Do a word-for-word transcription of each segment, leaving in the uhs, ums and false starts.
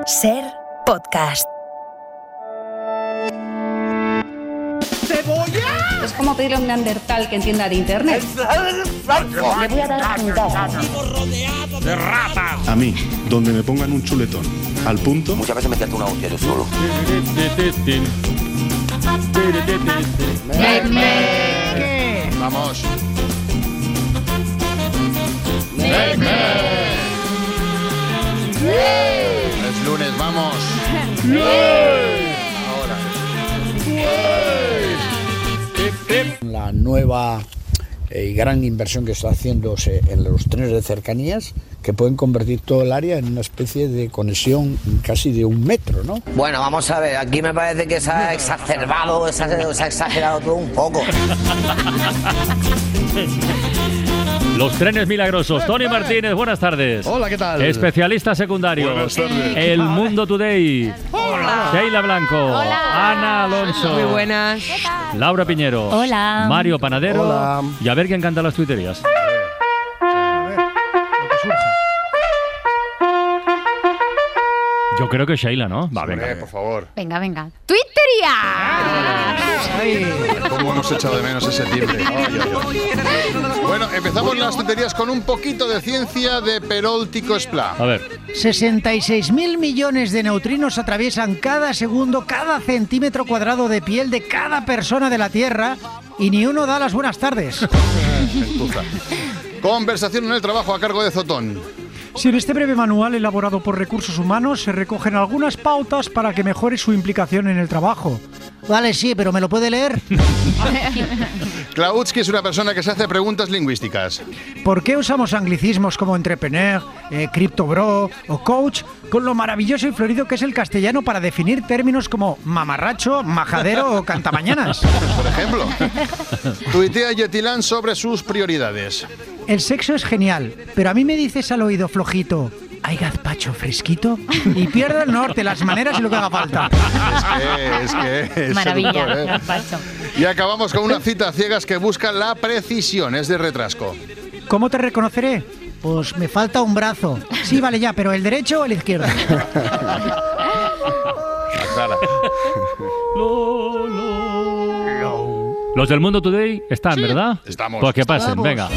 Ser Podcast. ¡Cebolla! Es como pedirle a un neandertal que entienda de internet. Le voy a dar un dato. ¡De ratas! A mí, donde me pongan un chuletón al punto. Muchas veces me quedo una hostia yo solo. ¡Mec! Vamos. ¡Mec, mec! Es lunes, vamos. Ahora. La nueva y gran inversión que está haciéndose en los trenes de cercanías, que pueden convertir todo el área en una especie de conexión casi de un metro, ¿no? Bueno, vamos a ver, aquí me parece que se ha exacerbado, se ha, se ha exagerado todo un poco. Los trenes milagrosos. Tony Martínez, buenas tardes. Hola, ¿qué tal? Especialista secundario. Buenas tardes. El Mundo Today. Hola. Sheila Blanco. Hola. Ana Alonso. Muy buenas. Laura Piñero. Hola. Mario Panadero. Hola. Y a ver quién canta las tuiterías. A ver, lo que surja. Yo creo que Sheila, ¿no? Va, Hombre, venga. por favor. Venga, venga. ¡Twittería! ¿Cómo hemos echado de menos ese timbre? Ay, ay, ay. Bueno, empezamos las tonterías con un poquito de ciencia de Perol-Tycho Splá. A ver. sesenta y seis mil millones de neutrinos atraviesan cada segundo cada centímetro cuadrado de piel de cada persona de la Tierra y ni uno da las buenas tardes. Gentuza. Conversación en el trabajo a cargo de Zotón. Si en este breve manual elaborado por Recursos Humanos se recogen algunas pautas para que mejore su implicación en el trabajo. Vale, sí, pero ¿me lo puede leer? Klautsky es una persona que se hace preguntas lingüísticas. ¿Por qué usamos anglicismos como entrepreneur, eh, criptobro o coach con lo maravilloso y florido que es el castellano para definir términos como mamarracho, majadero o cantamañanas? Por ejemplo. Tuitea Yetilán sobre sus prioridades. El sexo es genial, pero a mí me dices al oído flojito, ¿hay gazpacho fresquito? Y pierdo el norte, las maneras y lo que haga falta. Es que, es que... es Maravilla, seductor, ¿eh? gazpacho. Y acabamos con una cita a ciegas que busca la precisión, es de Retrasco. ¿Cómo te reconoceré? Pues me falta un brazo. Sí, vale ya, pero ¿el derecho o el izquierdo? Los del Mundo Today están, Sí, ¿verdad? estamos. Pues que pasen, Estamos. venga.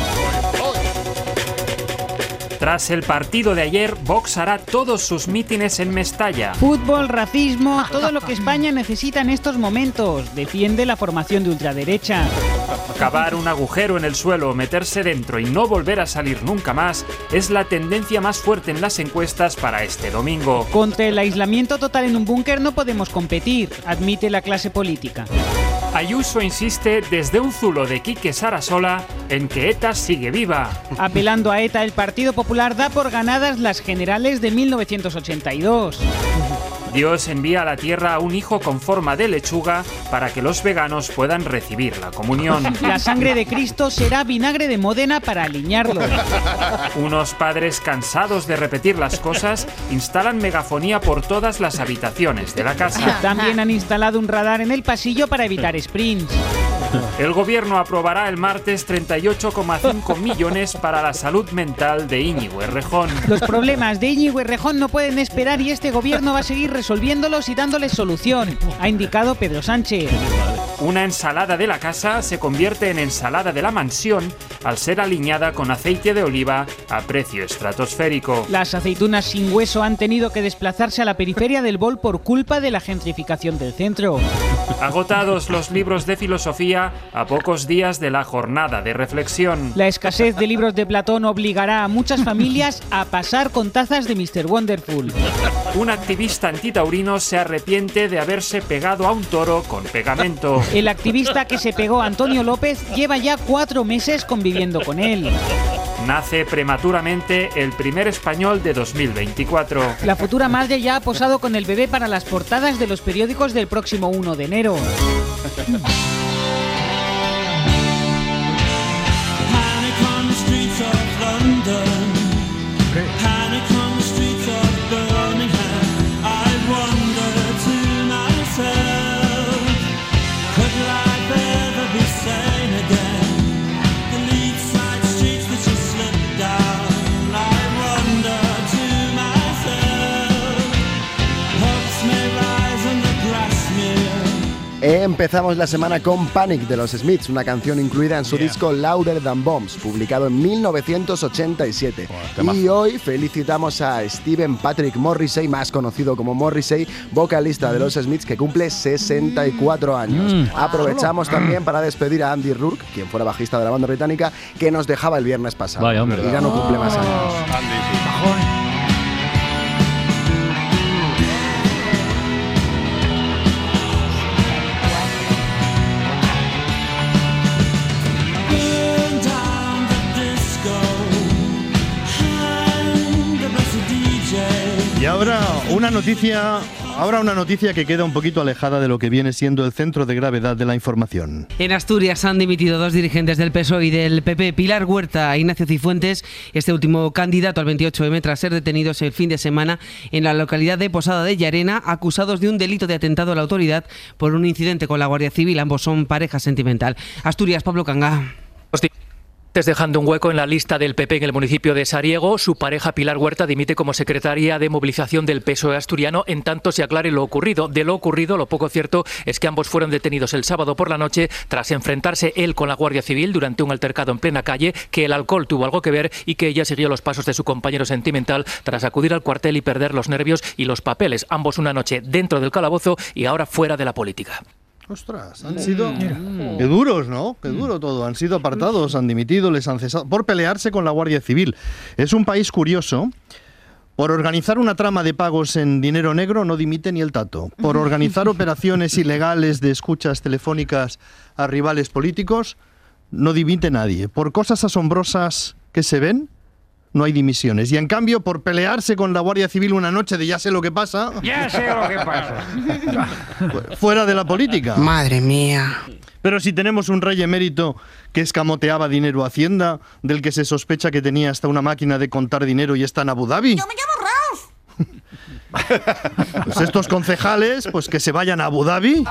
Tras el partido de ayer, Vox hará todos sus mítines en Mestalla. Fútbol, racismo, todo lo que España necesita en estos momentos. Defiende la formación de ultraderecha. Cavar un agujero en el suelo, meterse dentro y no volver a salir nunca más es la tendencia más fuerte en las encuestas para este domingo. Contra el aislamiento total en un búnker no podemos competir, admite la clase política. Ayuso insiste desde un zulo de Quique Sarasola en que ETA sigue viva. Apelando a ETA, el Partido Popular da por ganadas las generales de mil novecientos ochenta y dos. Dios envía a la tierra a un hijo con forma de lechuga para que los veganos puedan recibir la comunión. La sangre de Cristo será vinagre de Módena para aliñarlo. Unos padres cansados de repetir las cosas instalan megafonía por todas las habitaciones de la casa. También han instalado un radar en el pasillo para evitar sprints. El gobierno aprobará el martes treinta y ocho coma cinco millones para la salud mental de Íñigo Errejón. Los problemas de Íñigo Errejón no pueden esperar y este gobierno va a seguir resolviéndolos y dándoles solución, ha indicado Pedro Sánchez. Una ensalada de la casa se convierte en ensalada de la mansión al ser aliñada con aceite de oliva a precio estratosférico. Las aceitunas sin hueso han tenido que desplazarse a la periferia del Bol por culpa de la gentrificación del centro. Agotados los libros de filosofía a pocos días de la jornada de reflexión. La escasez de libros de Platón obligará a muchas familias a pasar con tazas de mister Wonderful. Un activista antitaurino se arrepiente de haberse pegado a un toro con pegamento. El activista que se pegó a Antonio López lleva ya cuatro meses conviviendo con él. Nace prematuramente el primer español de dos mil veinticuatro. La futura madre ya ha posado con el bebé para las portadas de los periódicos del próximo uno de enero. Empezamos la semana con Panic de los Smiths, una canción incluida en su yeah. disco Louder Than Bombs, publicado en mil novecientos ochenta y siete. Oh, y hoy felicitamos a Stephen Patrick Morrissey, más conocido como Morrissey, vocalista de los Smiths, que cumple sesenta y cuatro años. Mm. Aprovechamos también para despedir a Andy Rourke, quien fuera bajista de la banda británica, que nos dejaba el viernes pasado. Vaya, hombre. Y ya no cumple más años. Oh, Andy, sí. Y ahora una noticia, ahora una noticia que queda un poquito alejada de lo que viene siendo el centro de gravedad de la información. En Asturias han dimitido dos dirigentes del P S O E y del P P, Pilar Huerta e Ignacio Cifuentes, este último candidato al veintiocho eme tras ser detenidos el fin de semana en la localidad de Posada de Llarena, acusados de un delito de atentado a la autoridad por un incidente con la Guardia Civil. Ambos son pareja sentimental. Asturias, Pablo Canga. Dejando un hueco en la lista del P P en el municipio de Sariego, su pareja Pilar Huerta dimite como secretaria de movilización del P S O E asturiano en tanto se aclare lo ocurrido. De lo ocurrido, lo poco cierto es que ambos fueron detenidos el sábado por la noche tras enfrentarse él con la Guardia Civil durante un altercado en plena calle, que el alcohol tuvo algo que ver y que ella siguió los pasos de su compañero sentimental tras acudir al cuartel y perder los nervios y los papeles. Ambos una noche dentro del calabozo y ahora fuera de la política. Ostras, han sido... Mm. Qué duros, ¿no? Qué duro todo. Han sido apartados, han dimitido, les han cesado por pelearse con la Guardia Civil. Es un país curioso. Por organizar una trama de pagos en dinero negro no dimite ni el tato. Por organizar operaciones ilegales de escuchas telefónicas a rivales políticos no dimite nadie. Por cosas asombrosas que se ven, no hay dimisiones. Y en cambio, por pelearse con la Guardia Civil una noche de ya sé lo que pasa... Ya sé lo que pasa. Fuera de la política. Madre mía. Pero si tenemos un rey emérito que escamoteaba dinero a Hacienda, del que se sospecha que tenía hasta una máquina de contar dinero y está en Abu Dhabi... Yo me llamo Ralph. Pues estos concejales, pues que se vayan a Abu Dhabi...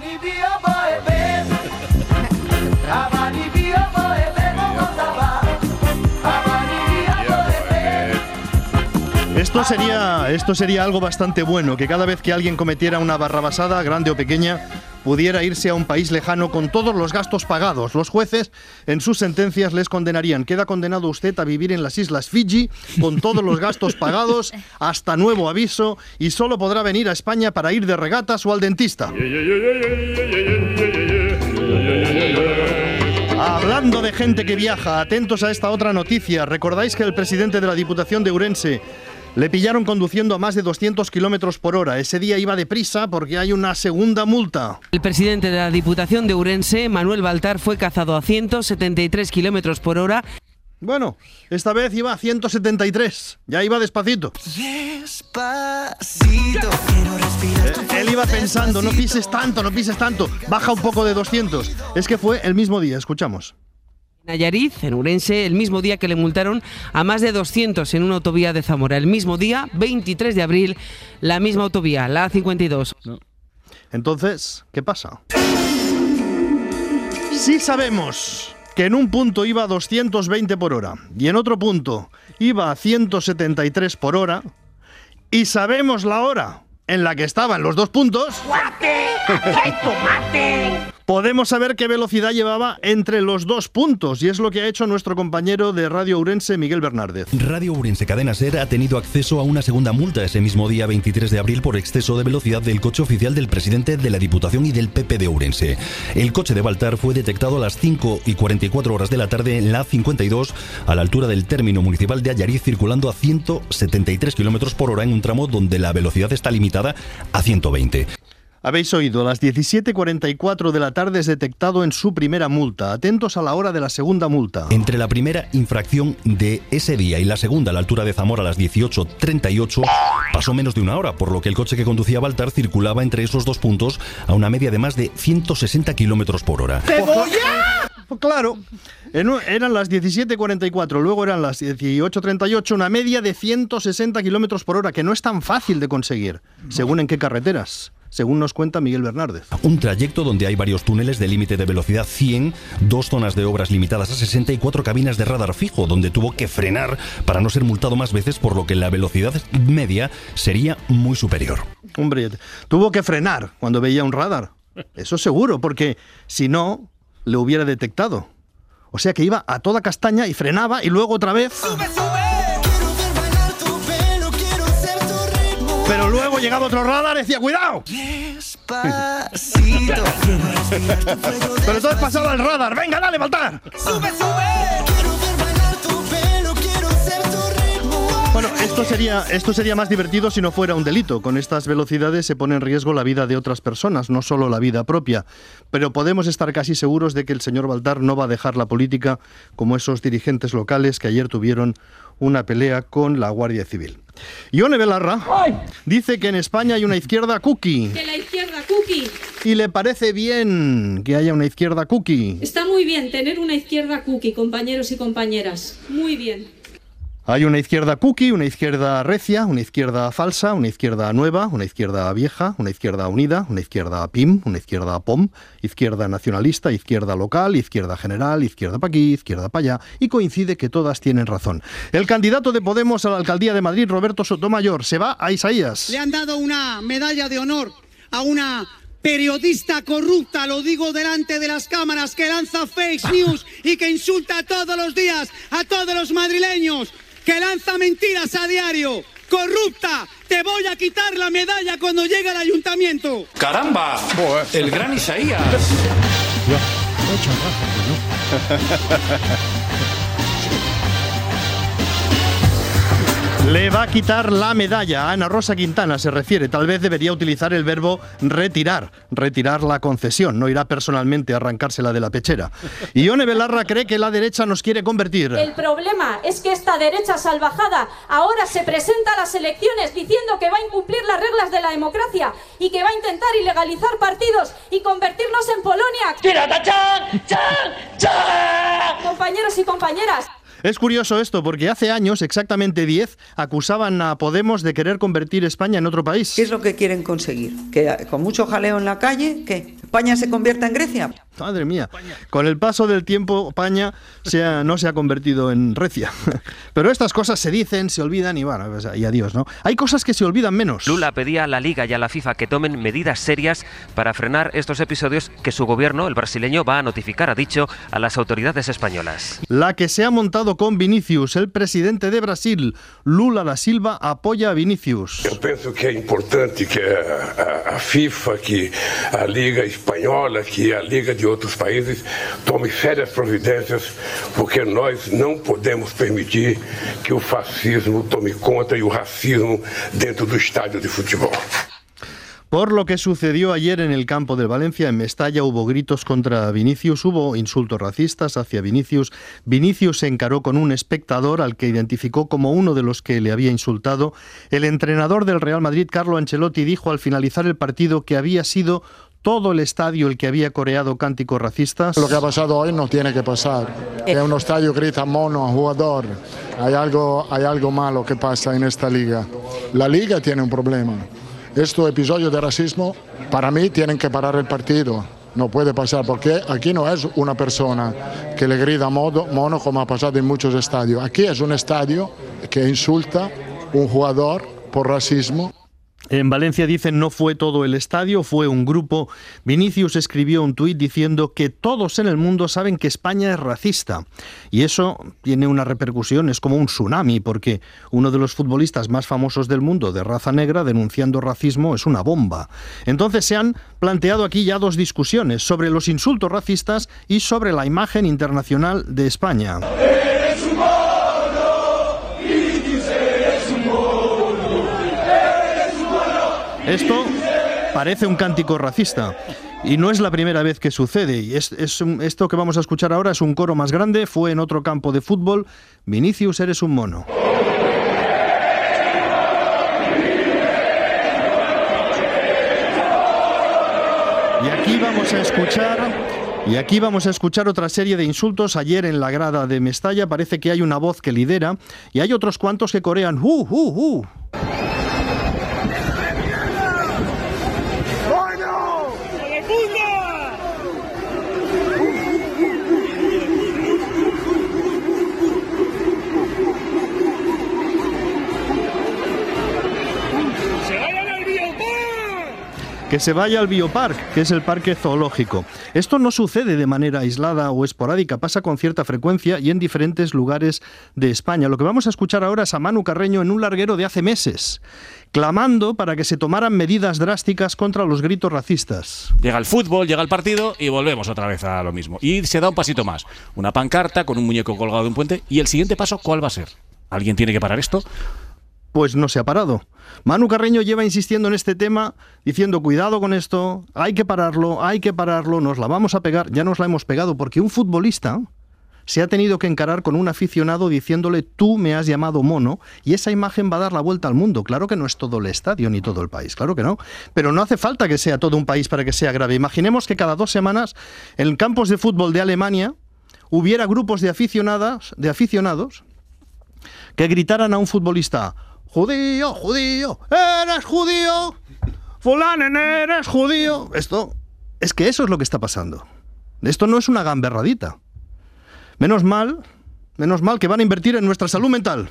Esto sería, esto sería algo bastante bueno, que cada vez que alguien cometiera una barrabasada, grande o pequeña, pudiera irse a un país lejano con todos los gastos pagados. Los jueces en sus sentencias les condenarían. Queda condenado usted a vivir en las Islas Fiji con todos los gastos pagados hasta nuevo aviso y solo podrá venir a España para ir de regatas o al dentista. Hablando de gente que viaja, atentos a esta otra noticia. ¿Recordáis que el presidente de la Diputación de Ourense le pillaron conduciendo a más de doscientos kilómetros por hora? Ese día iba deprisa porque hay una segunda multa. El presidente de la Diputación de Ourense, Manuel Baltar, fue cazado a ciento setenta y tres kilómetros por hora. Bueno, esta vez iba a ciento setenta y tres. Ya iba despacito. Despacito, quiero respirar. Él iba pensando, no pises tanto, no pises tanto. Baja un poco de doscientos. Es que fue el mismo día, escuchamos. Nayarit, en Ourense, el mismo día que le multaron a más de doscientos en una autovía de Zamora. El mismo día, veintitrés de abril, la misma autovía, la A cincuenta y dos. No. Entonces, ¿qué pasa? Sí sabemos que en un punto iba a doscientos veinte por hora y en otro punto iba a ciento setenta y tres por hora, y sabemos la hora en la que estaban los dos puntos. ¡Tomate! ¡Hay tomate! Podemos saber qué velocidad llevaba entre los dos puntos, y es lo que ha hecho nuestro compañero de Radio Ourense, Miguel Bernárdez. Radio Ourense Cadena Ser ha tenido acceso a una segunda multa ese mismo día veintitrés de abril por exceso de velocidad del coche oficial del presidente de la Diputación y del P P de Ourense. El coche de Baltar fue detectado a las cinco y cuarenta y cuatro horas de la tarde en la A cincuenta y dos, a la altura del término municipal de Allariz, circulando a ciento setenta y tres kilómetros por hora en un tramo donde la velocidad está limitada a ciento veinte. Habéis oído, a las diecisiete cuarenta y cuatro de la tarde es detectado en su primera multa. Atentos a la hora de la segunda multa. Entre la primera infracción de ese día y la segunda a la altura de Zamora a las dieciocho treinta y ocho pasó menos de una hora, por lo que el coche que conducía Baltar circulaba entre esos dos puntos a una media de más de ciento sesenta kilómetros por hora. ¡Cebolla! Pues claro, eran las diecisiete cuarenta y cuatro, luego eran las dieciocho treinta y ocho, una media de ciento sesenta kilómetros por hora, que no es tan fácil de conseguir, según en qué carreteras. Según nos cuenta Miguel Bernárdez. Un trayecto donde hay varios túneles de límite de velocidad cien, dos zonas de obras limitadas a sesenta y cuatro cabinas de radar fijo, donde tuvo que frenar para no ser multado más veces, por lo que la velocidad media sería muy superior. Hombre, tuvo que frenar cuando veía un radar. Eso seguro, porque si no, le hubiera detectado. O sea que iba a toda castaña y frenaba y luego otra vez... Pero luego llegaba otro radar y decía, ¡cuidado! Pero entonces pasaba el radar, ¡venga, dale, Baltar! Bueno, esto sería, esto sería más divertido si no fuera un delito. Con estas velocidades se pone en riesgo la vida de otras personas, no solo la vida propia. Pero podemos estar casi seguros de que el señor Baltar no va a dejar la política como esos dirigentes locales que ayer tuvieron una pelea con la Guardia Civil. Ione Belarra dice que en España hay una izquierda cookie. Que la izquierda cookie. Y le parece bien que haya una izquierda cookie. Está muy bien tener una izquierda cookie, compañeros y compañeras. Muy bien. Hay una izquierda cookie, una izquierda recia, una izquierda falsa, una izquierda nueva, una izquierda vieja, una izquierda unida, una izquierda P I M, una izquierda P O M, izquierda nacionalista, izquierda local, izquierda general, izquierda para aquí, izquierda para allá, y coincide que todas tienen razón. El candidato de Podemos a la alcaldía de Madrid, Roberto Sotomayor, se va a Isaías. Le han dado una medalla de honor a una periodista corrupta, lo digo delante de las cámaras, que lanza fake news y que insulta todos los días a todos los madrileños, que lanza mentiras a diario. ¡Corrupta! ¡Te voy a quitar la medalla cuando llegue al ayuntamiento! ¡Caramba! El gran Isaías. Le va a quitar la medalla. Ana Rosa Quintana se refiere. Tal vez debería utilizar el verbo retirar. Retirar la concesión. No irá personalmente a arrancársela de la pechera. Ione Belarra cree que la derecha nos quiere convertir. El problema es que esta derecha salvajada ahora se presenta a las elecciones diciendo que va a incumplir las reglas de la democracia y que va a intentar ilegalizar partidos y convertirnos en Polonia. ¡Tirata, chan, chan, chan! Compañeros y compañeras. Es curioso esto, porque hace años, exactamente diez, acusaban a Podemos de querer convertir España en otro país. ¿Qué es lo que quieren conseguir? ¿Que con mucho jaleo en la calle, que España se convierta en Grecia? Madre mía, con el paso del tiempo, España se ha, no se ha convertido en Recia. Pero estas cosas se dicen, se olvidan y bueno, pues, y adiós, ¿no? Hay cosas que se olvidan menos. Lula pedía a la Liga y a la FIFA que tomen medidas serias para frenar estos episodios que su gobierno, el brasileño, va a notificar, ha dicho, a las autoridades españolas. La que se ha montado con Vinicius, el presidente de Brasil, Lula da Silva, apoya a Vinicius. Yo pienso que es importante que a, a, a FIFA, que a Liga Española, que a Liga de outros países tome sérias providências, porque nós não podemos permitir que o fascismo tome conta e o racismo dentro do estádio de futebol. Por lo que sucedió ayer en el campo del Valencia, en Mestalla, hubo gritos contra Vinicius, hubo insultos racistas hacia Vinicius. Vinicius se encaró con un espectador al que identificó como uno de los que le había insultado. El entrenador del Real Madrid, Carlo Ancelotti, dijo al finalizar el partido que había sido todo el estadio el que había coreado cánticos racistas. Lo que ha pasado hoy no tiene que pasar. Que un estadio grita mono a jugador. Hay algo, hay algo malo que pasa en esta liga. La liga tiene un problema. Estos episodios de racismo, para mí, tienen que parar el partido. No puede pasar, porque aquí no es una persona que le grita modo, mono como ha pasado en muchos estadios. Aquí es un estadio que insulta un jugador por racismo. En Valencia dicen no fue todo el estadio, fue un grupo. Vinicius escribió un tuit diciendo que todos en el mundo saben que España es racista. Y eso tiene una repercusión, es como un tsunami, porque uno de los futbolistas más famosos del mundo, de raza negra, denunciando racismo, es una bomba. Entonces se han planteado aquí ya dos discusiones sobre los insultos racistas y sobre la imagen internacional de España. Esto parece un cántico racista y no es la primera vez que sucede. Y es, es un, esto que vamos a escuchar ahora es un coro más grande, fue en otro campo de fútbol. Vinicius, eres un mono. Y aquí vamos a escuchar... Y aquí vamos a escuchar otra serie de insultos. Ayer en la grada de Mestalla parece que hay una voz que lidera y hay otros cuantos que corean ¡Uh, uh, uh! que se vaya al Biopark, que es el parque zoológico. Esto no sucede de manera aislada o esporádica, pasa con cierta frecuencia y en diferentes lugares de España. Lo que vamos a escuchar ahora es a Manu Carreño en un larguero de hace meses, clamando para que se tomaran medidas drásticas contra los gritos racistas. Llega el fútbol, llega el partido y volvemos otra vez a lo mismo. Y se da un pasito más. Una pancarta con un muñeco colgado de un puente. ¿Y el siguiente paso cuál va a ser? ¿Alguien tiene que parar esto? Pues no se ha parado. Manu Carreño lleva insistiendo en este tema, diciendo cuidado con esto, hay que pararlo, hay que pararlo, nos la vamos a pegar. Ya nos la hemos pegado porque un futbolista se ha tenido que encarar con un aficionado diciéndole tú me has llamado mono, y esa imagen va a dar la vuelta al mundo. Claro que no es todo el estadio ni todo el país, claro que no, pero no hace falta que sea todo un país para que sea grave. Imaginemos que cada dos semanas en campos de fútbol de Alemania hubiera grupos de aficionadas, de aficionados que gritaran a un futbolista: judío, judío, eres judío, fulano, eres judío. Esto, es que eso es lo que está pasando. Esto no es una gamberradita. Menos mal, menos mal que van a invertir en nuestra salud mental.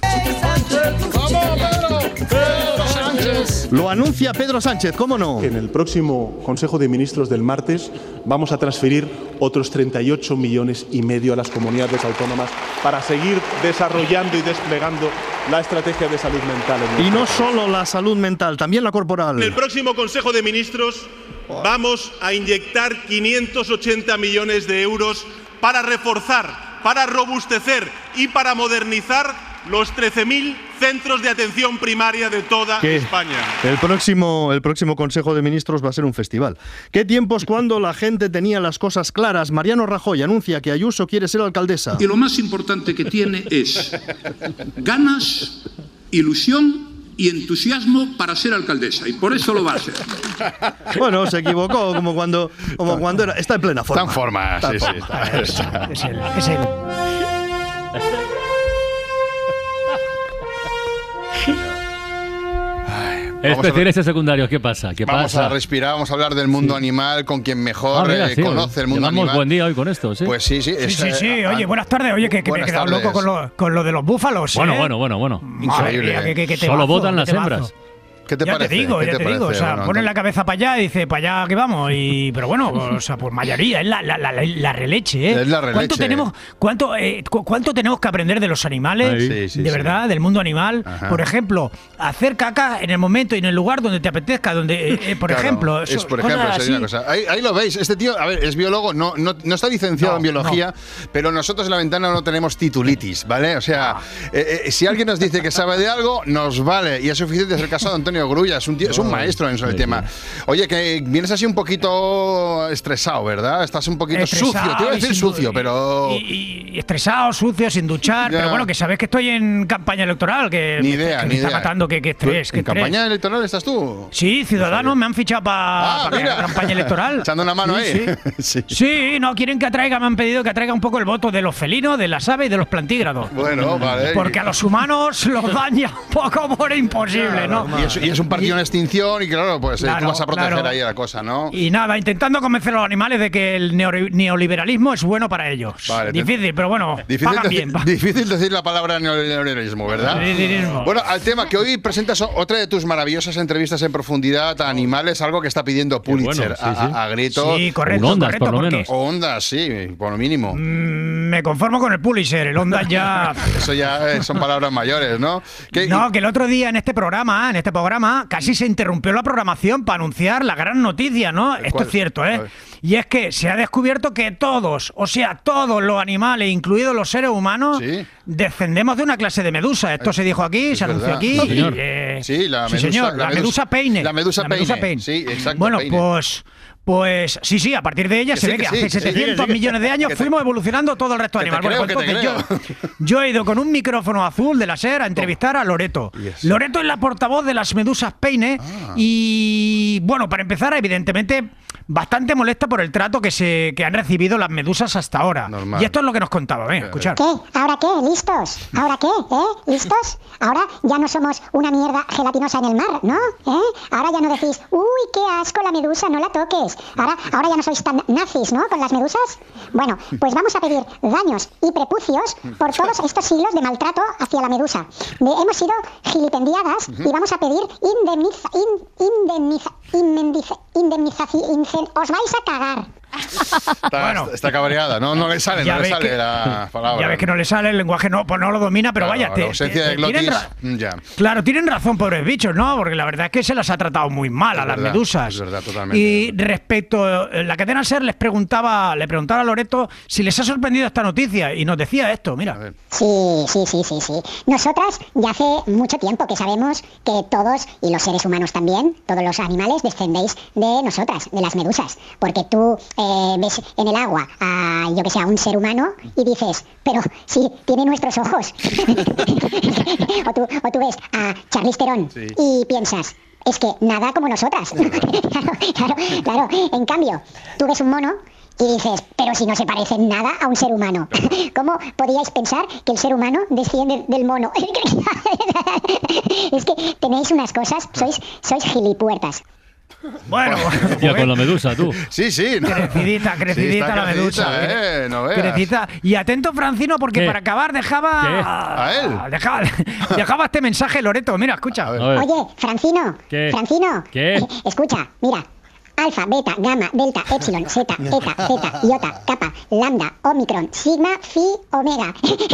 Lo anuncia Pedro Sánchez, ¿cómo no? En el próximo Consejo de Ministros del martes vamos a transferir otros treinta y ocho millones y medio a las comunidades autónomas para seguir desarrollando y desplegando la estrategia de salud mental. Y no solo la salud mental, también la corporal. En el próximo Consejo de Ministros vamos a inyectar quinientos ochenta millones de euros para reforzar, para robustecer y para modernizar los trece mil centros de atención primaria de toda ¿Qué? España. El próximo, el próximo Consejo de Ministros va a ser un festival. ¿Qué tiempos cuando la gente tenía las cosas claras? Mariano Rajoy anuncia que Ayuso quiere ser alcaldesa. Y lo más importante que tiene es ganas, ilusión y entusiasmo para ser alcaldesa, y por eso lo va a ser. Bueno, se equivocó, como cuando, como cuando era. Está en plena forma. Está en forma, está sí, en sí. forma. Está, está. Es él, es él. Especialistas secundarios, ¿qué pasa? ¿Qué vamos pasa? a respirar, vamos a hablar del mundo Sí. animal con quien mejor Ah, mira, eh, sí, conoce el mundo llevamos animal. buen día hoy con esto, ¿sí? Pues sí, sí. Sí, es, sí, sí. eh, Oye, buenas tardes. Oye, que, que me he buenas quedado loco tardes. con lo, con lo de los búfalos. Bueno, ¿eh? bueno, bueno, bueno. Madre mía, que- que- que te Solo bazo, votan que las te bazo. hembras. ¿Qué te ya parece? te digo, ¿Qué ya te te, digo. O parece? sea, Bueno, ponen Antonio. la cabeza para allá y dice, para allá que vamos. Y, pero bueno, o sea, pues mayoría, es la, la, la, la releche, ¿eh? Es la releche. ¿Cuánto tenemos, cuánto, eh, cu- cuánto tenemos que aprender de los animales? Sí, sí, de sí. verdad, del mundo animal. Ajá. Por ejemplo, hacer caca en el momento y en el lugar donde te apetezca. Donde, eh, eh, por Claro, ejemplo, es eso- por cosas ejemplo, sería una así. cosa. Ahí, ahí lo veis, este tío, a ver, es biólogo, no, no, no está licenciado No, en biología, pero nosotros en La Ventana no tenemos titulitis, ¿vale? O sea, eh, eh, si alguien nos dice que sabe de algo, nos vale, y es suficiente hacer caso de Antonio Grulla, es un, tío, es un maestro en el tema. Oye, que vienes así un poquito estresado, ¿verdad? Estás un poquito Estresado sucio, te iba a y decir sin- sucio, pero... Y, y estresado, sucio, sin duchar. Ya. Pero bueno, que sabes que estoy en campaña electoral. Que Ni me- idea, que ni me está idea. matando, que, que estrés. que ¿En estrés. campaña electoral estás tú? Sí, Ciudadanos me han fichado para Ah, mira. la campaña electoral. Echando una mano Sí, ahí. Sí. Sí. Sí, no quieren que atraiga, me han pedido que atraiga un poco el voto de los felinos, de las aves y de los plantígrados. Bueno, vale. Porque a los humanos los daña un poco por imposible, ¿no? Y es, y es un partido en extinción y claro, pues eh, tú Claro, vas a proteger claro. ahí la cosa, ¿no? Y nada, intentando convencer a los animales de que el neori- neoliberalismo es bueno para ellos. Vale, te- Difícil, pero bueno, Difícil, pagan decir, bien. pa- difícil decir la palabra neoliberalismo, ¿verdad? Neoliberalismo. Bueno, al tema que hoy presentas otra de tus maravillosas entrevistas en profundidad a animales, algo que está pidiendo Pulitzer bueno, sí, a, sí. a- a gritos. Sí, correcto, Un Ondas, correcto, por lo porque menos. O ondas, sí, por lo mínimo. mm, me conformo con el Pulitzer, el Ondas ya... Eso ya eh, son palabras mayores, ¿no? Que- No, que el otro día en este programa, en este programa, casi se interrumpió la programación para anunciar la gran noticia, ¿no? Esto ¿Cuál? es cierto, A ¿eh? ver. Y es que se ha descubierto que todos, o sea, todos los animales, incluidos los seres humanos, Sí. descendemos de una clase de medusa. Esto se dijo aquí, Es se anunció verdad. aquí. Sí, y, señor. eh, Sí, la sí, medusa- señor, la la, medusa- medusa peine. la medusa peine. Sí, exacto, Bueno, peine. pues... Pues sí, sí, a partir de ella Que se sí, ve que que, sí, hace que sí, setecientos que sí. millones de años Que te- fuimos evolucionando todo el resto de que te animales. Bueno, creo, pues que te entonces yo, yo he ido con un micrófono azul de la SER a entrevistar a Loreto. Yes. Loreto es la portavoz de las medusas peine Ah. y, bueno, para empezar, evidentemente, bastante molesta por el trato que se que han recibido las medusas hasta ahora. Normal. Y esto es lo que nos contaba. Venga, escuchar. ¿Qué? ¿Ahora qué? ¿Listos? ¿Ahora qué? ¿Eh? ¿Listos? Ahora ya no somos una mierda gelatinosa en el mar, ¿no? ¿Eh? Ahora ya no decís, uy, qué asco la medusa, no la toques. Ahora, ahora ya no sois tan nazis, ¿no? Con las medusas. Bueno, pues vamos a pedir daños y prepucios por todos estos siglos de maltrato hacia la medusa. De- hemos sido gilipendiadas y vamos a pedir indemniza, in- indemniza, inmendiza- indemnizaci- incen- os vais a cagar. Está, Bueno. está cabreada, no, no le sale, Ya no le ves sale que- la palabra. Ya ves que no le sale el lenguaje, no, pues no lo domina, pero Claro, vaya, te, la ausencia te- de te- tienen glotis, ra- mm, ya. Claro, tienen razón, pobres bichos, ¿no? Porque la verdad es que se las ha tratado muy mal Es a las verdad, medusas. es verdad, totalmente. Y respecto, eh, la cadena SER les preguntaba, le preguntaba a Loreto si les ha sorprendido esta noticia y nos decía esto, mira. Sí, sí, sí, sí, sí. Nosotras ya hace mucho tiempo que sabemos que todos, y los seres humanos también, todos los animales descendéis de nosotras, de las medusas. Porque tú eh, ves en el agua a, yo que sé, a un ser humano y dices, pero sí, tiene nuestros ojos. o, tú, o tú ves a Charlize Theron Sí. y piensas, es que nada como nosotras. claro, claro, claro. En cambio, tú ves un mono y dices, pero si no se parece en nada a un ser humano. ¿Cómo podíais pensar que el ser humano desciende del mono? Es que tenéis unas cosas, sois, sois gilipuertas. Bueno, Ya con la medusa, tú. Sí, sí. no. Crecidita, crecidita Sí, está la medusa. crecidita, eh, no veas. Crecidita. Y atento, Francino, porque ¿Qué? para acabar dejaba. ¿Qué? ¿A él? Dejaba, dejaba este mensaje, Loreto. Mira, escucha. ver. Oye, Francino, ¿Qué? Francino, ¿Qué? eh, escucha, mira. Alfa, beta, gamma, delta, epsilon, zeta, eta, zeta, iota, kappa, lambda, omicron, sigma, phi, omega.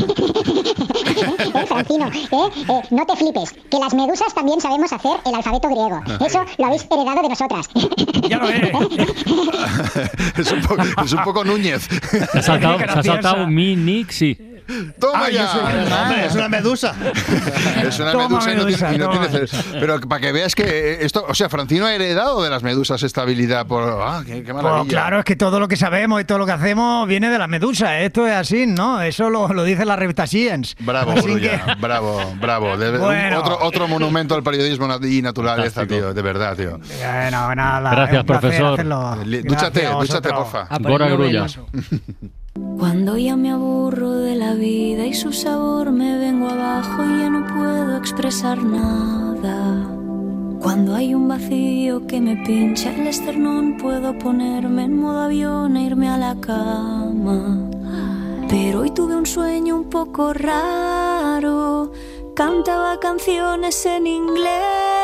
eh, Francino, eh, eh, no te flipes, que las medusas también sabemos hacer el alfabeto griego. Eso lo habéis heredado de nosotras. Ya lo es. es, un poco, es un poco Núñez. Se ha saltado, se ha saltado mi nick, sí. ¡Toma Ah, yo ya! soy- Hombre, es una medusa. Es una Toma medusa y no medusa, tiene, y no toma tiene medusa. cerebro. Pero para que veas que esto, o sea, Francino ha heredado de las medusas esta habilidad por. ¡Ah, qué, qué maravilla! Pues claro, es que todo lo que sabemos y todo lo que hacemos viene de las medusas. Esto es así, ¿no? Eso lo, lo dice la revista Science. Bravo, Así Brulla, que- bravo, bravo. De- Bueno. otro, otro monumento al periodismo nat- y naturaleza, Fantástico. tío, de verdad, tío. Bueno, nada. Gracias, es un placer profesor. hacerlo. Li- Gracias Dúchate, a dúchate, vosotros. porfa. Gora Grulla. Cuando ya me aburro de la vida y su sabor me vengo abajo y ya no puedo expresar nada. Cuando hay un vacío que me pincha el esternón, puedo ponerme en modo avión e irme a la cama. Pero hoy tuve un sueño un poco raro, cantaba canciones en inglés.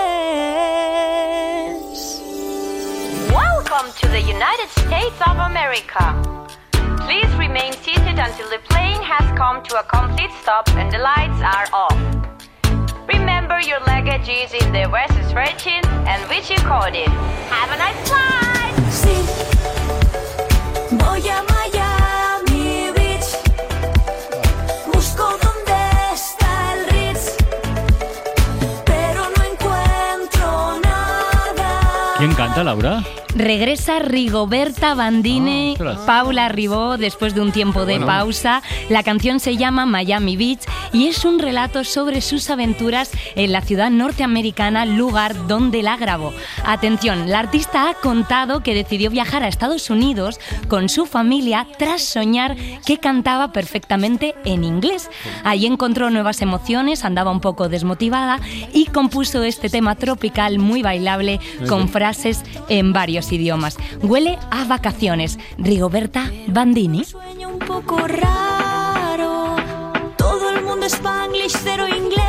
Welcome to the United States of America. Please remain seated until the plane has come to a complete stop and the lights are off. Remember your luggage is in the versus region and which you coded. Have a nice flight! Sí, voy a Miami Beach, busco dónde está el Ritz, pero no encuentro nada. ¿Quién canta, Laura? Regresa Rigoberta Bandini, Ah, ostras. Paula Ribó, después de un tiempo de Bueno. pausa. La canción se llama Miami Beach y es un relato sobre sus aventuras en la ciudad norteamericana, lugar donde la grabó. Atención, la artista ha contado que decidió viajar a Estados Unidos con su familia tras soñar que cantaba perfectamente en inglés. Allí encontró nuevas emociones, andaba un poco desmotivada y compuso este tema tropical muy bailable con frases en varios idiomas. Huele a vacaciones. Rigoberta Bandini. Sueño un poco raro, todo el mundo Spanglish, cero inglés.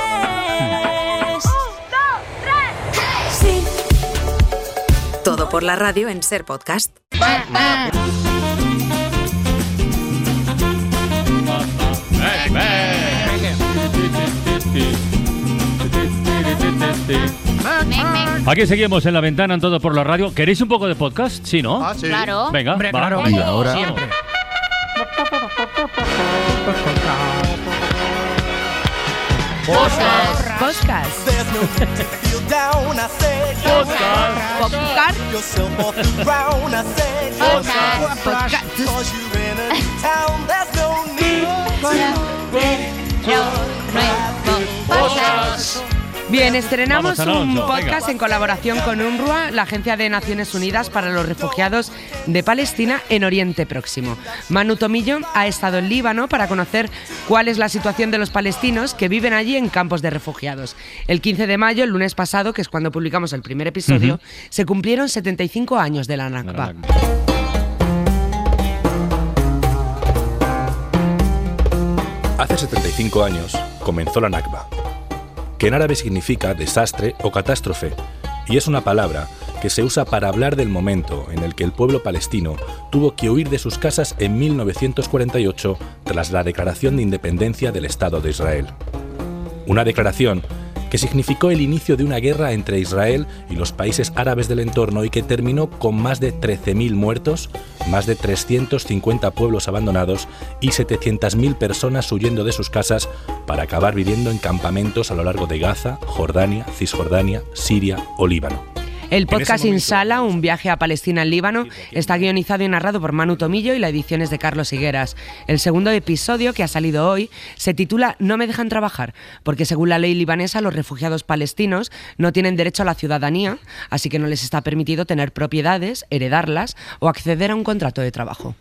Sí. Todo por la radio en Ser Podcast. Aquí seguimos en la ventana en Todo por la radio. ¿Queréis un poco de podcast? Sí, ¿no? Ah, sí. Claro. Venga, Hombre, va. claro. Y ahora- Siempre. Podcast. Podcast. Bien, estrenamos Vamos, un Alonso, podcast venga. en colaboración con UNRWA, la Agencia de Naciones Unidas para los Refugiados de Palestina en Oriente Próximo. Manu Tomillo ha estado en Líbano para conocer cuál es la situación de los palestinos que viven allí en campos de refugiados. El quince de mayo, el lunes pasado, que es cuando publicamos el primer episodio, Ujú. se cumplieron setenta y cinco años de la Nakba. Hace setenta y cinco años comenzó la Nakba, que en árabe significa desastre o catástrofe, y es una palabra que se usa para hablar del momento en el que el pueblo palestino tuvo que huir de sus casas en mil novecientos cuarenta y ocho tras la declaración de independencia del Estado de Israel. Una declaración que significó el inicio de una guerra entre Israel y los países árabes del entorno y que terminó con más de trece mil muertos, más de trescientos cincuenta pueblos abandonados y setecientas mil personas huyendo de sus casas para acabar viviendo en campamentos a lo largo de Gaza, Jordania, Cisjordania, Siria o Líbano. El podcast Inshallah, un viaje a Palestina en Líbano, está guionizado y narrado por Manu Tomillo y la edición es de Carlos Higueras. El segundo episodio, que ha salido hoy, se titula No me dejan trabajar, porque según la ley libanesa los refugiados palestinos no tienen derecho a la ciudadanía, así que no les está permitido tener propiedades, heredarlas o acceder a un contrato de trabajo.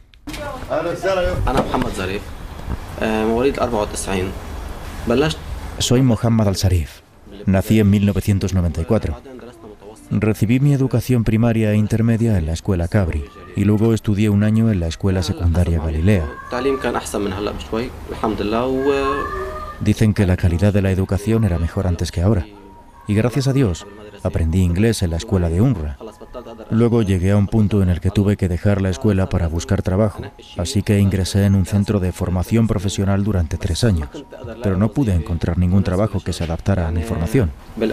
Soy Mohammad Al-Sarif. Nací en mil novecientos noventa y cuatro. Recibí mi educación primaria e intermedia en la escuela Cabri y luego estudié un año en la escuela secundaria Galilea. Dicen que la calidad de la educación era mejor antes que ahora. Y gracias a Dios, aprendí inglés en la escuela de UNRWA. Luego llegué a un punto en el que tuve que dejar la escuela para buscar trabajo, así que ingresé en un centro de formación profesional durante tres años, pero no pude encontrar ningún trabajo que se adaptara a mi formación.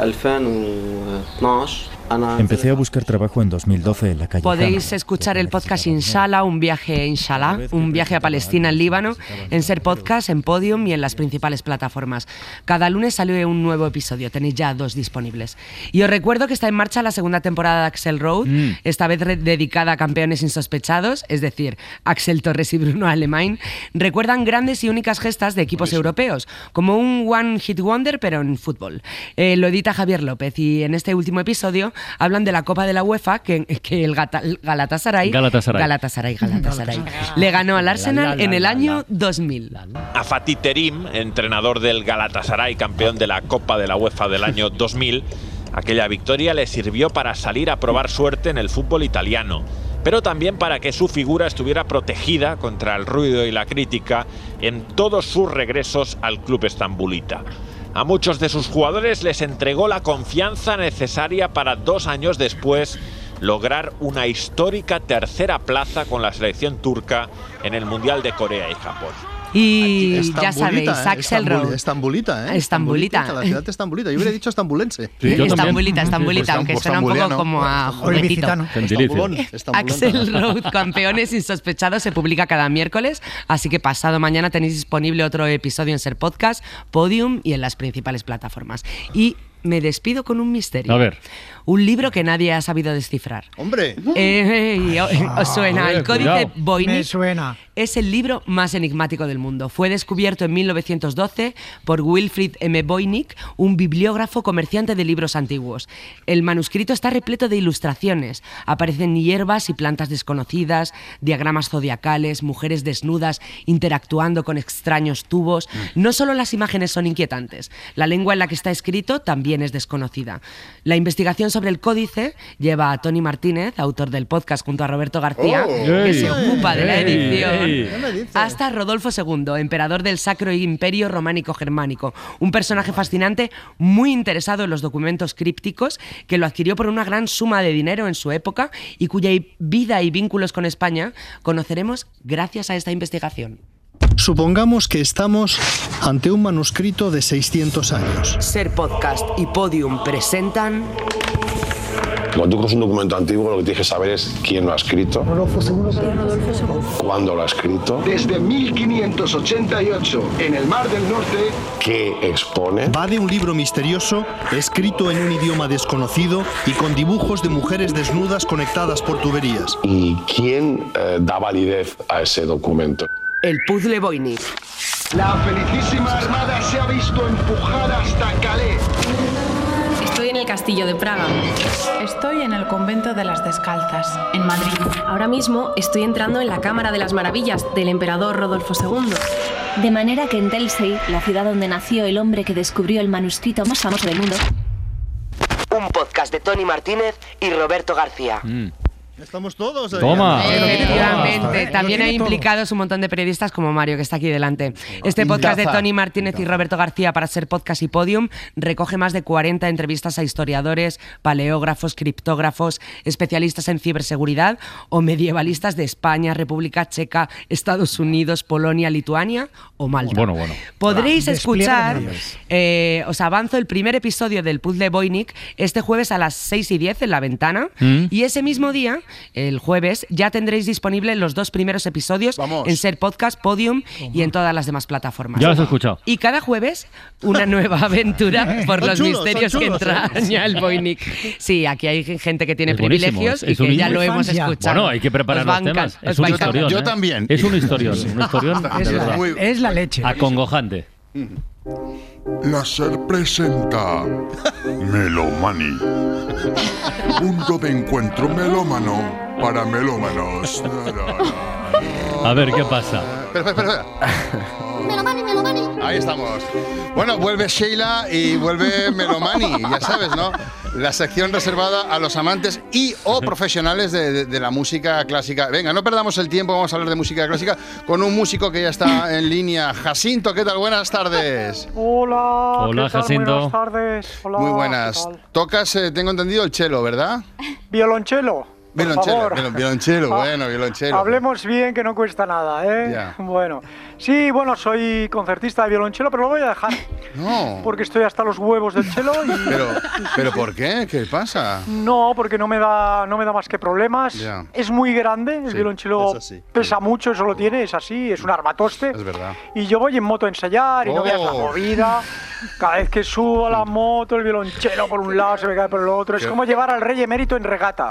Empecé a buscar trabajo en dos mil doce en la calle. Podéis escuchar el podcast Inshallah, un viaje Inshallah, un viaje a Palestina en Líbano, en Ser Podcast, en Podium y en las principales plataformas. Cada lunes sale un nuevo episodio, tenéis ya dos disponibles. Y os recuerdo que está en marcha la segunda temporada de Axel Road, mm. esta vez dedicada a campeones insospechados, es decir, Axel Torres y Bruno Alemán. Recuerdan grandes y únicas gestas de equipos europeos, como un One Hit Wonder, pero en fútbol. Eh, lo edita Javier López y en este último episodio hablan de la Copa de la UEFA que, que el Gata, Galatasaray, Galatasaray. Galatasaray, Galatasaray le ganó al Arsenal en el año dos mil. A Fatih Terim, entrenador del Galatasaray, campeón de la Copa de la UEFA del año dos mil, aquella victoria le sirvió para salir a probar suerte en el fútbol italiano, pero también para que su figura estuviera protegida contra el ruido y la crítica en todos sus regresos al club estambulita. A muchos de sus jugadores les entregó la confianza necesaria para dos años después lograr una histórica tercera plaza con la selección turca en el Mundial de Corea y Japón. Y ya sabéis, Axel Road. Estambulita, ¿eh? Estambulita. La ciudad de Estambulita. Yo hubiera dicho estambulense. Sí, estambulita, estambulita, aunque pues suena un poco como a juguetito. Axel Road, campeones insospechados, se publica cada miércoles, así que pasado mañana tenéis disponible otro episodio en Ser Podcast, Podium y en las principales plataformas. Y me despido con un misterio. A ver. Un libro que nadie ha sabido descifrar. ¡Hombre! Eh, eh, ¿Os suena? El Códice Voynich. Me suena. Es el libro más enigmático del mundo. Fue descubierto en mil novecientos doce por Wilfrid M. Voynich, un bibliógrafo comerciante de libros antiguos. El manuscrito está repleto de ilustraciones. Aparecen hierbas y plantas desconocidas, diagramas zodiacales, mujeres desnudas interactuando con extraños tubos. No solo las imágenes son inquietantes, la lengua en la que está escrito también es desconocida. La investigación sobre el códice lleva a Tony Martínez, autor del podcast junto a Roberto García, oh, que ey, se ocupa de la edición, ey, hasta Rodolfo segundo, emperador del Sacro Imperio Románico Germánico, un personaje fascinante muy interesado en los documentos crípticos, que lo adquirió por una gran suma de dinero en su época y cuya vida y vínculos con España conoceremos gracias a esta investigación. Supongamos que estamos ante un manuscrito de seiscientos años. Ser Podcast y Podium presentan... Cuando tú coges un documento antiguo, lo que tienes que saber es quién lo ha escrito, Rodolfo segundo. cuándo lo ha escrito, Desde mil quinientos ochenta y ocho, en el Mar del Norte, qué expone. Va de un libro misterioso, escrito en un idioma desconocido y con dibujos de mujeres desnudas conectadas por tuberías. ¿Y quién eh, da validez a ese documento? El puzzle Voynich. la felicísima armada se ha visto empujada hasta Calais. Estoy en el castillo de Praga. Estoy en el convento de las Descalzas, en Madrid. Ahora mismo estoy entrando en la Cámara de las Maravillas del emperador Rodolfo segundo. De manera que en Telsey, la ciudad donde nació el hombre que descubrió el manuscrito más famoso del mundo... Un podcast de Tony Martínez y Roberto García. Mm. Estamos todos ahí. Toma. Efectivamente. Eh, También lo hay tiene todo. implicados un montón de periodistas como Mario, que está aquí delante. Este podcast de Pintaza. Tony Martínez y Roberto García para Ser Podcast y Podium recoge más de cuarenta entrevistas a historiadores, paleógrafos, criptógrafos, especialistas en ciberseguridad o medievalistas de España, República Checa, Estados Unidos, Polonia, Lituania o Malta. Bueno, bueno. Podréis Despliegue escuchar, de medios. eh, os avanzo, el primer episodio del Puzzle Voynich este jueves a las seis y diez en La Ventana. Mm. Y ese mismo día, el jueves, ya tendréis disponibles los dos primeros episodios Vamos. en Ser Podcast, Podium y en todas las demás plataformas. Ya lo has escuchado. Y cada jueves, una nueva aventura por Son los chulos, misterios son que chulos, ¿eh? entraña el Voynich. Sí, aquí hay gente que tiene Es buenísimo, privilegios es- es y un que ya in- lo Muy hemos fans ya. escuchado. Bueno, hay que preparar Os los bancan, temas. os Es un bancan. historión. Yo ¿eh? también. Es un historión. Un historión Es de la, verdad. Muy- es la leche. Acongojante. La SER presenta Melomani. Punto de encuentro melómano para melómanos. A ver, ¿qué pasa? Espera, espera, espera. Ahí estamos. Bueno, vuelve Sheila y vuelve Melomani, ya sabes, ¿no? La sección reservada a los amantes y o profesionales de, de- de la música clásica. Venga, no perdamos el tiempo, vamos a hablar de música clásica con un músico que ya está en línea. Jacinto, ¿qué tal? Buenas tardes. Hola, Hola, ¿qué tal? Jacinto. Buenas tardes. Hola, Muy ¿qué buenas. tal? Tocas, eh, tengo entendido, el cello, ¿verdad? Violonchelo. Por Violonchelo, favor. violon- violonchelo, Ah, bueno, violonchelo. Hablemos bien, que no cuesta nada, ¿eh? Ya. Bueno, sí, bueno, soy concertista de violonchelo, pero lo voy a dejar. No. Porque estoy hasta los huevos del chelo y... Pero, pero ¿por qué? ¿Qué pasa? No, porque no me da, no me da más que problemas. Ya. Es muy grande, el Sí, violonchelo es así. pesa mucho, eso lo tiene, es así, es un armatoste. Es verdad. Y yo voy en moto a ensayar y no veas la Oh. movida. Cada vez que subo a la moto, el violonchelo por un lado se me cae por el otro. Es Qué- como llevar al rey emérito en regata.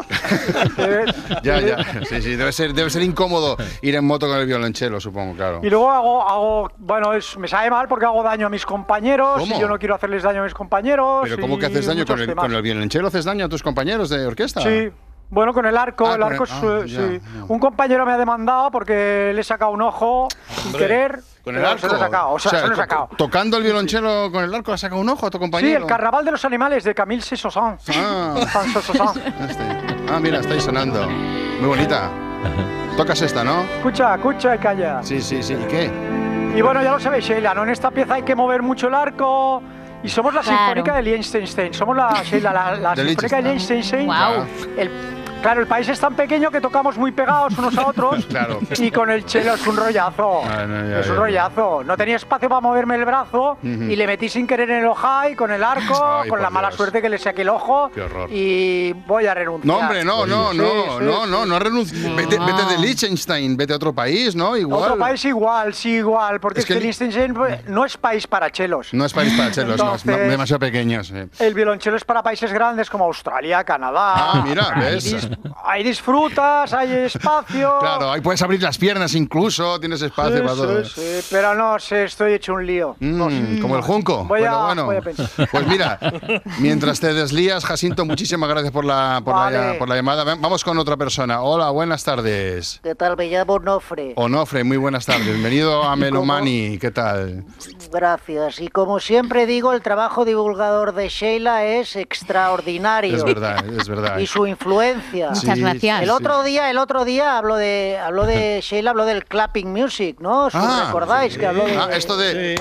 Eh, Ya, ya. Sí, sí, debe ser, debe ser incómodo ir en moto con el violonchelo, supongo, claro. Y luego hago, hago bueno, es, me sabe mal porque hago daño a mis compañeros ¿Cómo? y yo no quiero hacerles daño a mis compañeros. Pero ¿cómo y que haces daño muchos con el, temas. con el violonchelo? ¿Haces daño a tus compañeros de orquesta? Sí. Bueno, con el arco, Ah, el con arco el- es, ah, eh, ya, sí. ya. Un compañero me ha demandado porque le he sacado un ojo sin Hombre, querer. Con el pero arco. Se lo he sacado, o sea, se lo he to- sacado. Tocando el violonchelo con el arco, ¿has sacado un ojo a tu Sí, compañero? el Carnaval de los Animales de Camille Saint-Saëns. Ah. Saint-Saëns. Ah, mira, estáis sonando. Muy bonita. Tocas esta, ¿no? Escucha, escucha y calla. Sí, sí, sí. ¿Y qué? Y bueno, ya lo sabéis, Sheila, ¿no? En esta pieza hay que mover mucho el arco. Y somos la Claro. Sinfónica de Liechtenstein. Somos la, Sheila, la, la De Sinfónica de Liechtenstein. Guau. El, claro, el país es tan pequeño que tocamos muy pegados unos a otros. Claro. Y con el chelo es un rollazo. Ah, no, ya, es un ya. rollazo. No tenía espacio para moverme el brazo Ujú. y le metí sin querer en el ojai con el arco, Ay, con por la mala Dios. suerte que le saqué el ojo. Qué horror. Y voy a renunciar. No, hombre, no, no, Sí, no, sí, no, sí. no, no renuncies. Vete, vete de Liechtenstein, vete a otro país, ¿no? Igual. Otro país igual, sí, igual, porque Es es, que que el- Liechtenstein pues, no es país para chelos. No es país para chelos, no, es Entonces- demasiado pequeño, sí. El violonchelo es para países grandes como Australia, Canadá. Ah, mira, Ahí ¿ves? dis- Ahí disfrutas, hay espacio. Claro, ahí puedes abrir las piernas incluso, tienes espacio Sí, para todo. sí, sí, pero no sé, estoy hecho un lío. No sé. Mm, como el junco. Voy a- bueno, bueno. voy a pensar. Pues mira, mientras te deslías, Jacinto, muchísimas gracias por la, por, la, Vale. por la llamada. Ven, Vamos con otra persona. Hola, buenas tardes. ¿Qué tal? Me llamo Nofre. Onofre, muy buenas tardes. Bienvenido a Melomani. ¿Qué tal? Gracias. Y como siempre digo, el trabajo divulgador de Sheila es extraordinario. Es verdad, es verdad. Y su influencia. Muchas Sí, gracias. El sí. otro día, el otro día habló de, habló de Sheila, habló del clapping music, ¿no? ¿Os Ah, recordáis que habló de? Ah, esto de...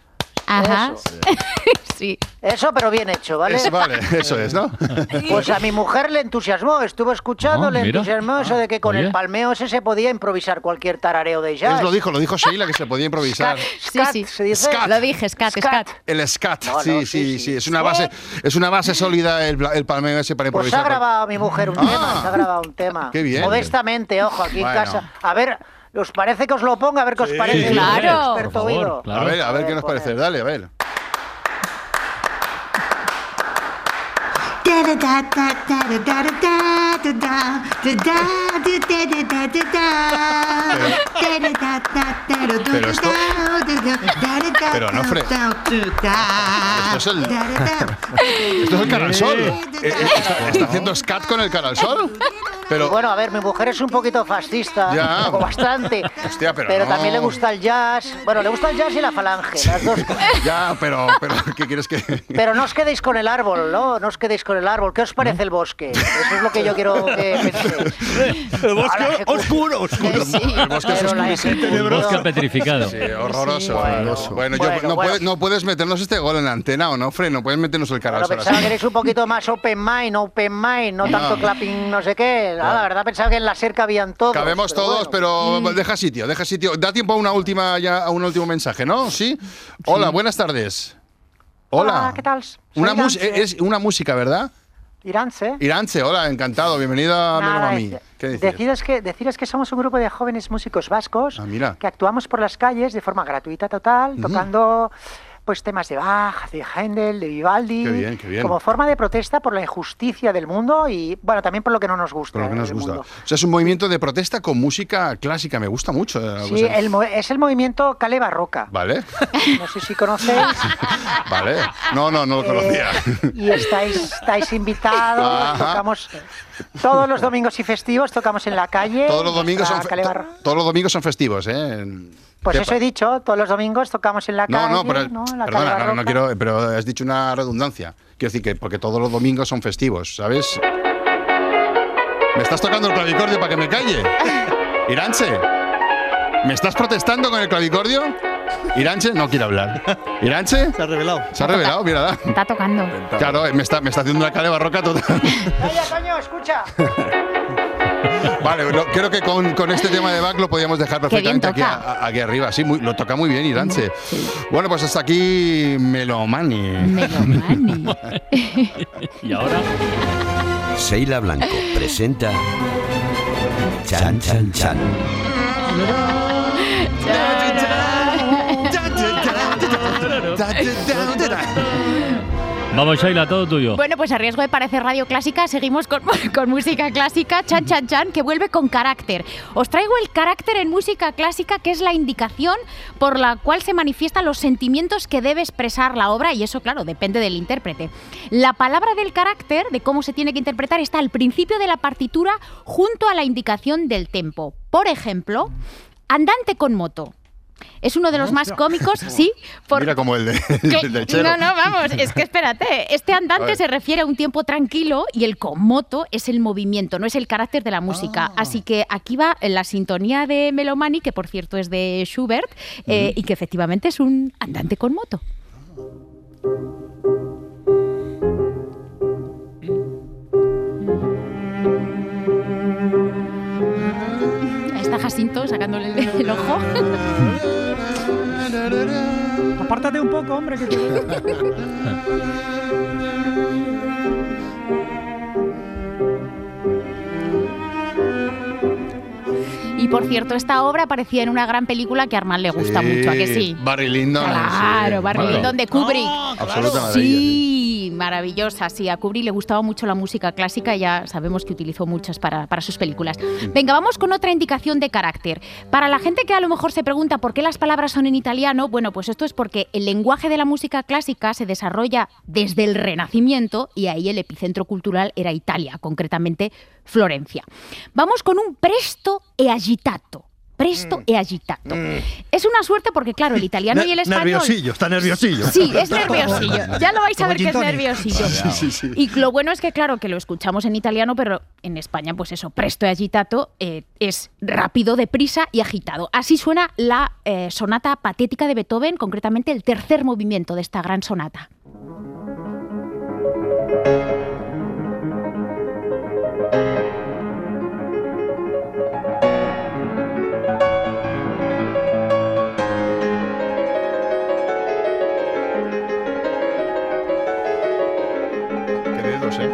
Ajá. Eso. Sí. Eso, pero bien hecho, ¿vale? Es- vale, eso es, ¿no? Pues a mi mujer le entusiasmó, estuvo escuchando, Ah, le mira. entusiasmó eso de que con Oye. el palmeo ese se podía improvisar cualquier tarareo de jazz. Es lo dijo, lo dijo Sheila que se podía improvisar. Scat, Sí, sí. se dice. Scat. Lo dije, scat, scat. El scat, No, no, sí, sí, sí, sí. sí, es una base, es una base sólida el, el palmeo ese para Pues se ha improvisar. grabado mi mujer un tema, se ha grabado un tema. Qué bien. Modestamente, ojo, aquí Bueno. en casa. A ver, ¿os parece que os lo ponga? A ver qué os parece. sí, claro. Experto Por oído. favor, A ver, a ver qué nos parece. Dale, a ver. Da da da da da da da da da da da Pero esto... Pero no, Fred. Esto es el... Esto es el Canal Sol. ¿Está, está haciendo scat con el Canal Sol? Pero... Bueno, a ver, mi mujer es un poquito fascista, ya. un poco bastante. Hostia, pero pero no. también le gusta el jazz. Bueno, le gusta el jazz y la falange, las dos cosas. Ya, pero, pero ¿qué quieres que...? Pero no os quedéis con el árbol, ¿no? No os quedéis con el árbol. ¿Qué os parece el bosque? Eso es lo que yo quiero que penséis. El bosque oscuro, oscuro. Sí, el bosque es oscuro. El bosque petrificado. Sí, horroroso. Sí, bueno, bueno, bueno, yo, bueno, no, bueno. Puedes, no puedes meternos este gol en la antena, ¿o no, Fred? No puedes meternos el Canal Bueno, Sol pensaba así. que erais un poquito más open mind, open mind, no tanto No. clapping, no sé qué. Ah, la verdad pensaba que en la SER cabían todos. Cabemos pero todos, bueno. pero deja sitio, deja sitio. Da tiempo a una última ya a un último mensaje, ¿no? ¿Sí? Hola, buenas tardes. Hola. Hola, ¿qué tal? Soy Una mus- Irance. es una música, ¿verdad? Irance. Irance, hola, encantado. Bienvenida a Nada, Melo Mami. es- ¿Qué dices? Deciros que, deciros que somos un grupo de jóvenes músicos vascos Ah, mira. que actuamos por las calles de forma gratuita total, Ujú. tocando pues temas de Bach, de Händel, de Vivaldi, Qué bien, qué bien. como forma de protesta por la injusticia del mundo y bueno, también por lo que no nos gusta. Por lo que nos del gusta. mundo. O sea, es un movimiento de protesta con música clásica. Me gusta mucho. eh, Sí, o sea, el mo- es el movimiento Cale Barroca. Vale, No sé si conocéis. vale. No, no, no lo conocía. Eh, y estáis, estáis invitados, Ajá. tocamos todos los domingos y festivos, tocamos en la calle. Todos los domingos son, nuestra fe- Cale to- Barro- todos los domingos son festivos, ¿eh? Pues ¿Qué eso pa- he dicho, todos los domingos tocamos en la No, calle. no, pero, ¿no? En la perdona, Cale no, no Barroca. quiero, pero has dicho una redundancia. Quiero decir que porque todos los domingos son festivos, ¿sabes? ¿Me estás tocando el clavicordio para que me calle? Iranche, ¿me estás protestando con el clavicordio? Iranche no quiere hablar. ¿Iranche? Se ha revelado. Se ha revelado, mírala. Está tocando. Claro, me está, me está haciendo una Cale Barroca total. Calla, coño, escucha. Vale, lo- creo que con, con este tema de Bach lo podíamos dejar Qué bien perfectamente aquí, toca. a- aquí arriba. Sí, muy- lo toca muy bien Iranche. Bueno, pues hasta aquí Melomani. Melomani. Y ahora, Sheila Blanco presenta Chan Chan Chan. vamos, Sheila, todo tuyo. Bueno, pues a riesgo de parecer radio clásica, seguimos con, con música clásica, Chan Chan Chan, que vuelve con carácter. Os traigo el carácter en música clásica, que es la indicación por la cual se manifiestan los sentimientos que debe expresar la obra, y eso, claro, depende del intérprete. La palabra del carácter, de cómo se tiene que interpretar, está al principio de la partitura junto a la indicación del tempo. Por ejemplo, andante con moto. Es uno de los más cómicos, sí. Por... Mira como el, de, Que- el del chelo. No, no, vamos, es que espérate. Este A andante ver. se refiere a un tiempo tranquilo y el con moto es el movimiento, no es el carácter de la música. Así que aquí va la sintonía de Melomani, que por cierto es de Schubert, eh, y que efectivamente es un andante con moto. Ahí está Jacinto sacándole el, el ojo. Apártate un poco, hombre. Que te... Y por cierto, esta obra aparecía en una gran película que a Armand le gusta mucho, ¿a que sí? Barry Lyndon. Claro, sí. Barry Bueno, Lyndon de Kubrick. Absoluta maravilla. Sí, maravillosa, sí. A Kubrick le gustaba mucho la música clásica y ya sabemos que utilizó muchas para, para sus películas. Venga, vamos con otra indicación de carácter. Para la gente que a lo mejor se pregunta por qué las palabras son en italiano, bueno, pues esto es porque el lenguaje de la música clásica se desarrolla desde el Renacimiento y ahí el epicentro cultural era Italia, concretamente Florencia. Vamos con un presto e agitato. Presto e agitato. Es una suerte porque, claro, el italiano y el español... Nerviosillo, está nerviosillo. Sí, es nerviosillo. Ya lo vais a Como ver que gin es tonic. nerviosillo. Sí, sí, sí. Y lo bueno es que, claro, que lo escuchamos en italiano, pero en España, pues eso, presto e agitato eh, es rápido, deprisa y agitado. Así suena la eh, sonata patética de Beethoven, concretamente el tercer movimiento de esta gran sonata. Qué dedos, ¿eh?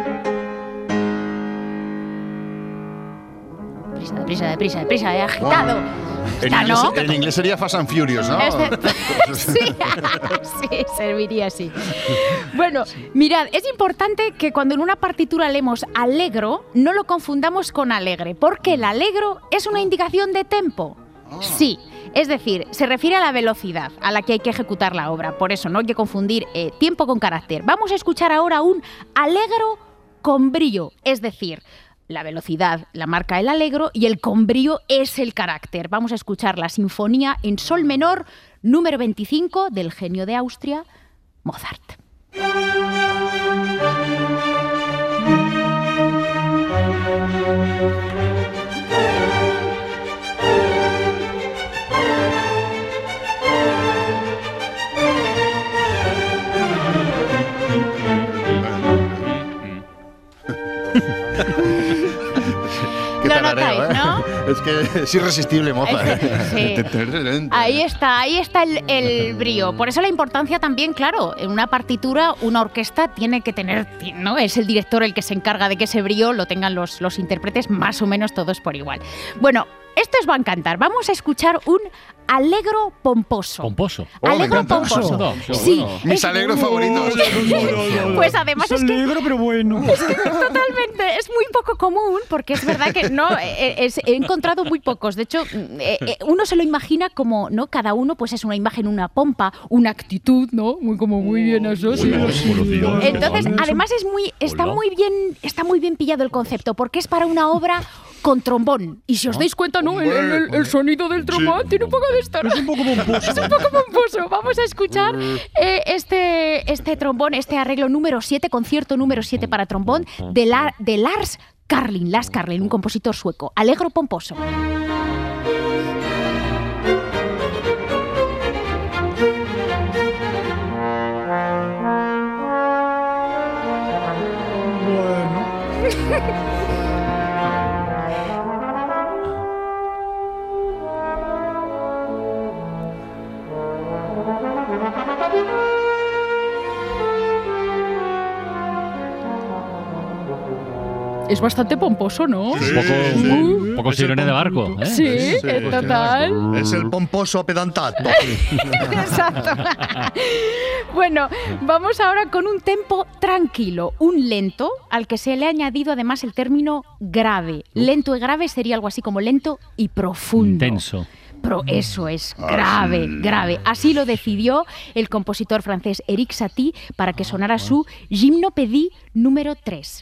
Deprisa, deprisa, deprisa, deprisa, eh, agitado. En, Ya, inglés, ¿no? en inglés sería Fast and Furious, ¿no? Este- sí, sí, serviría así. Bueno, mirad, es importante que cuando en una partitura leemos allegro, no lo confundamos con alegre, porque el allegro es una indicación de tempo. Sí, es decir, se refiere a la velocidad a la que hay que ejecutar la obra. Por eso no hay que confundir eh, tiempo con carácter. Vamos a escuchar ahora un allegro con brío, es decir, la velocidad la marca el allegro y el con brío es el carácter. Vamos a escuchar la sinfonía en sol menor número veinticinco del genio de Austria, Mozart. Qué Lo tarareo, notáis, ¿eh? ¿no? Es que es irresistible, Mozart. Sí. Ahí está, ahí está el, el brío. Por eso la importancia también, claro, en una partitura, una orquesta tiene que tener, ¿no? Es el director el que se encarga de que ese brío lo tengan los, los intérpretes más o menos todos por igual. Bueno, esto os va a encantar. Vamos a escuchar un allegro pomposo. Pomposo. Oh, me Allegro encanta. pomposo. No, qué Sí. bueno. Mis es- alegros favoritos. Pues además es que alegro, pero bueno. totalmente, es muy poco común porque es verdad que no eh, es- he encontrado muy pocos. De hecho, eh, eh, uno se lo imagina como, ¿no? Cada uno pues es una imagen, una pompa, una actitud, ¿no? Muy como muy bien eso, sí. Hola, buenos días. Entonces, Hola. además es muy está Hola. muy bien está muy bien pillado el concepto porque es para una obra con trombón. Y si os dais cuenta, ¿no? El, el- el- el sonido del trombón tiene un poco de esto, ¿no? Es un poco pomposo. Es un poco pomposo. Vamos a escuchar eh, este, este trombón, este arreglo número siete, concierto número siete para trombón de, la, de Lars Karlin, Lars Karlin, un compositor sueco. Allegro pomposo. Es bastante pomposo, ¿no? Un poco, un poco sirene de barco. ¿eh? Sí, en total. Es el pomposo pedantato. Exacto. Bueno, vamos ahora con un tempo tranquilo, un lento, al que se le ha añadido además el término grave. Lento y grave sería algo así como lento y profundo. Intenso. Pero eso es grave, grave. Así lo decidió el compositor francés Éric Satie para que sonara su Gymnopédie número tres.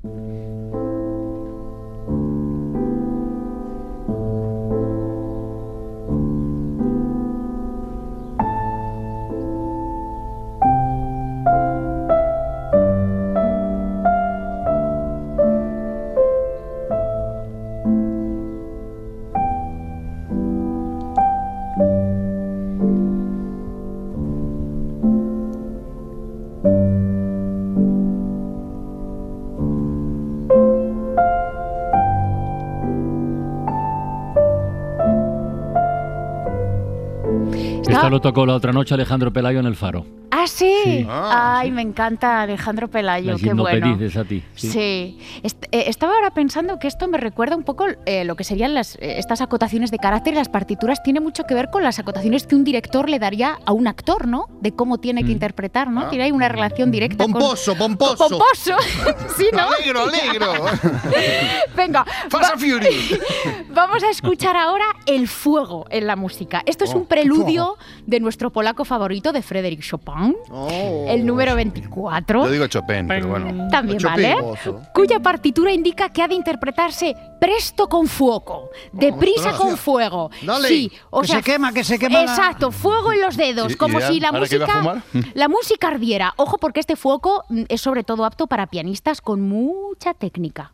Esta lo tocó la otra noche Alejandro Pelayo en El Faro. ¿Ah, sí? Sí. Ay, me encanta Alejandro Pelayo, La qué bueno. Gymnopédie de Satie. Sí. Est- eh, estaba ahora pensando que esto me recuerda un poco eh, lo que serían las, eh, estas acotaciones de carácter. Las partituras tiene mucho que ver con las acotaciones que un director le daría a un actor, ¿no? De cómo tiene que interpretar, ¿no? Tiene ahí una relación directa Pomposo, con... pomposo. ¡Pomposo! Sí, ¿no? Alegro, alegro. Venga, Fast and Furious. vamos a escuchar ahora el fuego en la música. Esto es un preludio de nuestro polaco favorito, de Frédéric Chopin, el número veinticuatro. Yo digo Chopin, pero bueno. También Chopin. vale. Cuya partitura indica que ha de interpretarse presto con fuego, deprisa Ostras. con fuego. Dale. Sí, o Que sea, se quema, que se quema la- Exacto, fuego en los dedos, ¿Y- como y si la ahora que iba a música, fumar? la música ardiera. Ojo, porque este fuego mm, es sobre todo apto para pianistas con mucha técnica.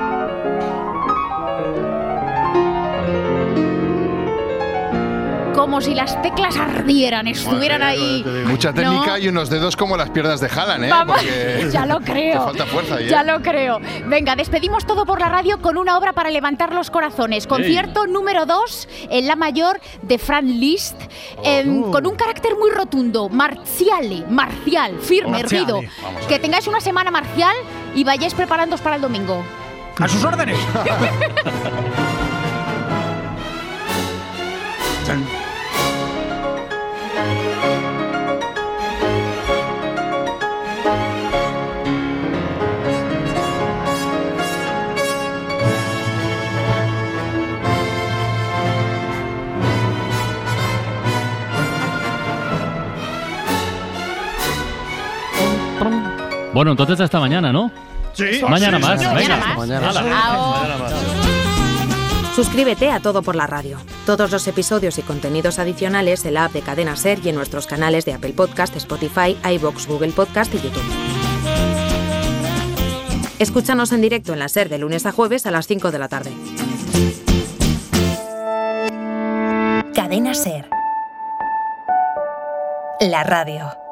como como si las teclas ardieran, estuvieran ahí. Mucha técnica ¿no? y unos dedos como las piernas de Haaland, ¿eh? Vamos, Porque ya lo creo. te falta fuerza ahí, ¿eh? Ya lo creo. Venga, despedimos todo por la radio con una obra para levantar los corazones. Concierto Ey. número dos en La Mayor de Franz Liszt, eh, Oh. con un carácter muy rotundo, marciale, marcial, firme, Marciale. erguido. Vamos a Que ver. tengáis una semana marcial y vayáis preparándoos para el domingo. A sus órdenes. Bueno, entonces hasta mañana, ¿no? Sí. Mañana Sí, más. señor. Venga. Mañana más. Mañana. Hala. Mañana más. Suscríbete a Todo por la Radio. Todos los episodios y contenidos adicionales en la app de Cadena Ser y en nuestros canales de Apple Podcast, Spotify, iVoox, Google Podcast y YouTube. Escúchanos en directo en la Ser de lunes a jueves a las cinco de la tarde. Cadena Ser. La radio.